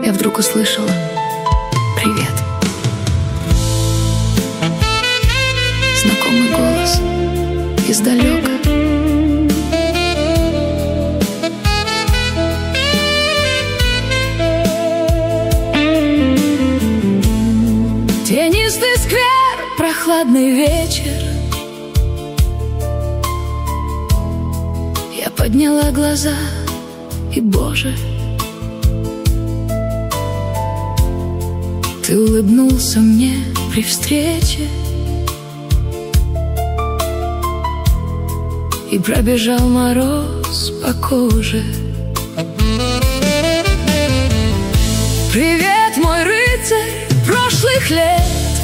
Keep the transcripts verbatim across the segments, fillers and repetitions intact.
я вдруг услышала «Привет». Знакомый голос издалека. Тенистый сквер, прохладный вечер. Я подняла глаза, и, Боже, ты улыбнулся мне при встрече и пробежал мороз по коже. Привет, мой рыцарь прошлых лет,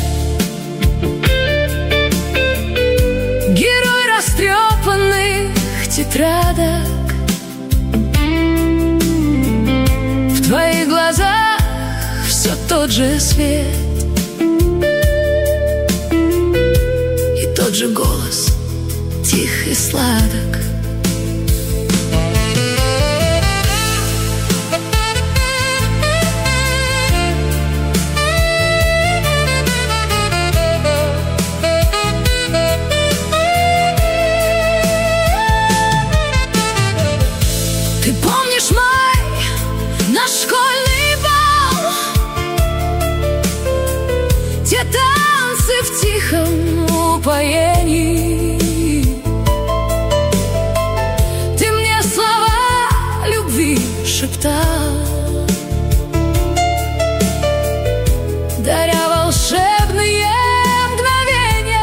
герой растрепанных тетрадок. В твоих глазах все тот же свет и тот же голос, тих и сладок. Ты помнишь май, наш школьный бал, те танцы в тихом упоении. Ты мне слова любви шептал, даря волшебные мгновения.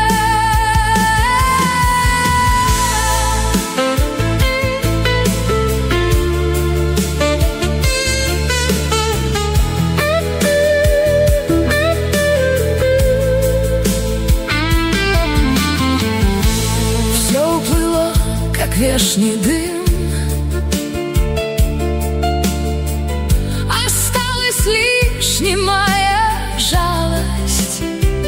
Все уплыло, как вешний дым, осталась лишь немая жалость.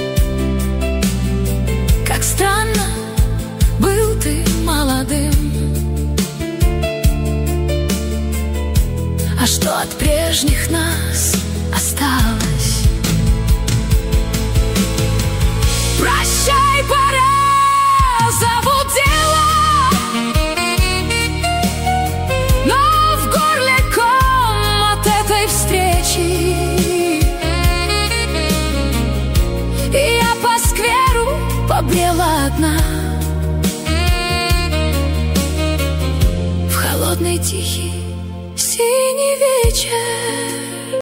Как странно, был ты молодым. А что от прежних нас осталось? Прощай, пора, зовут дела, но в горле ком от этой встречи. И я по скверу побрела одна в холодный тихий синий вечер.